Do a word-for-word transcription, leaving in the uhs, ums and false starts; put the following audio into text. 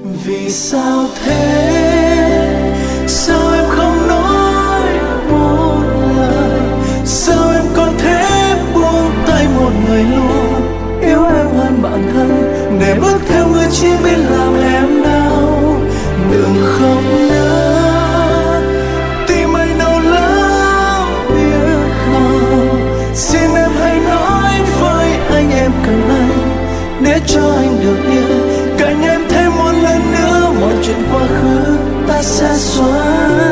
Vì sao thế? Sao em không nói một lời? Sao em có thể buông tay một người luôn yêu em hơn bản thân, để bước theo người chỉ biết làm em đau? Đừng không nữa, tim anh đau lắm biết không? Xin em hãy nói với anh em cần anh, để cho anh được yêu cạnh em thêm một lần nữa. Mọi chuyện quá khứ ta sẽ xóa.